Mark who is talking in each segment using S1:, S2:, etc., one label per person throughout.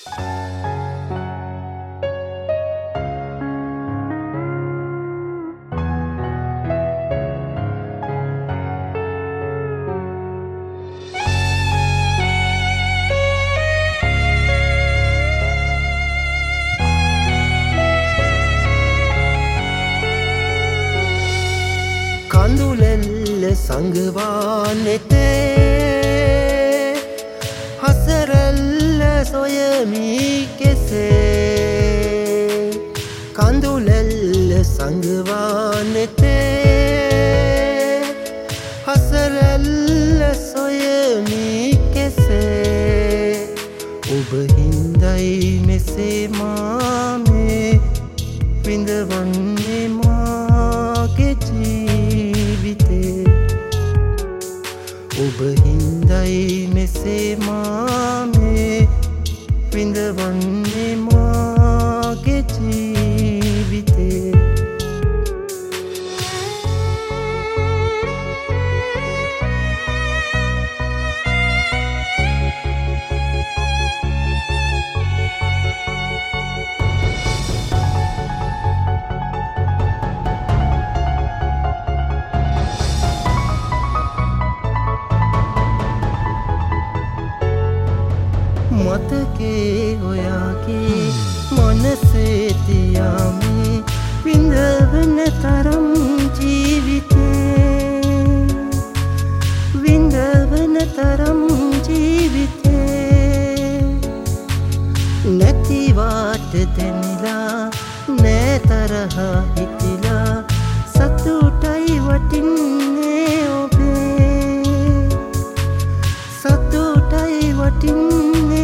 S1: කඳුලැල්ල සංගවානෙතේ හසරැල්ල සොයමි කෙසේ කඳුලැල්ල සංගවානෙතේ හසරැල්ල සොයමි කෙසේ ඔබ හින්දයි මෙසේ මාමේ විඳවන්නේ මාගේ ඔබ හින්දයි මෙසේ මාමේ විඳවන්නේ මාගේ ජීවිතේ මතකේ ඔයාගේ මනසේ තියාමේ විඳවන තරම් ජීවිතේ විඳවන තරම් ජීවිතේ නැතිවාට දැනිලා නෑ තරහා හිතිලා සතුටයි වටින්නේ ඔබේ සතුටයි වටින්නේ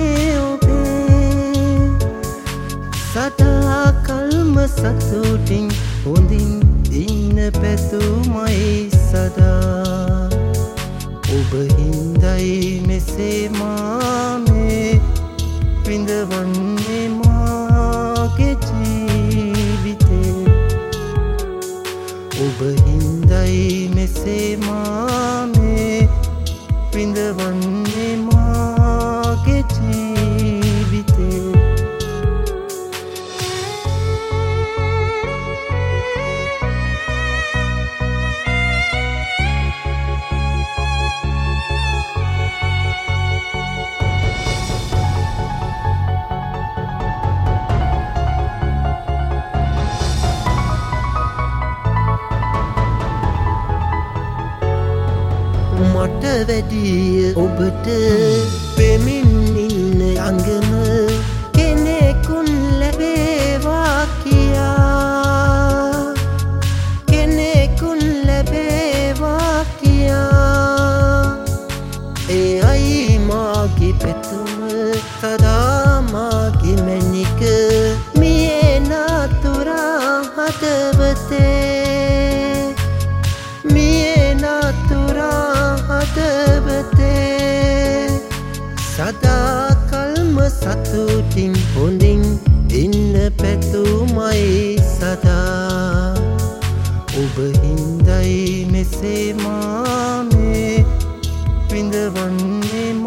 S1: සදා කල්ම සතුටින් හොඳින් ඉන්න පැතුමයි සදා ඔබ හින්දයි මෙසේ මාමේ විඳවන්නේ මාගේ ජීවිතේ ඔබ හින්දයි මෙසේ මාමේ විඳවන්නේ මාගේ ජීවිතේ මට වැඩිය ඔබට පෙමින් ඉන්න අංගම කෙනෙකුන් ලැබේවා කියා කෙනෙකුන් ලැබේවා කියා ඒ අයි මාගේ පැතුම සදා මාගේ මැනික මියේ නතුරා හදවතේ මියේ නතුරා හදවතේ සදා කල්ම සතුටින් හොඳින් ඉන්න පැතුමයි සදා ඔබ හින්දයි මෙසේ මාමේ විඳවන්නේ